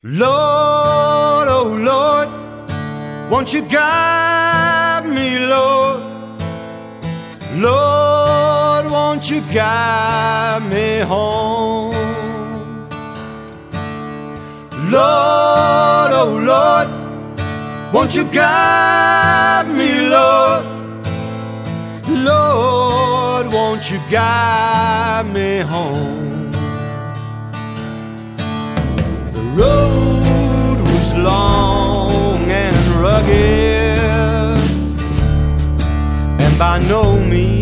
Lord, oh Lord, won't you guide me, Lord? Lord, won't you guide me home? Lord, oh Lord, won't you guide me, Lord? Lord, won't you guide me home? The road was long and rugged, and by no means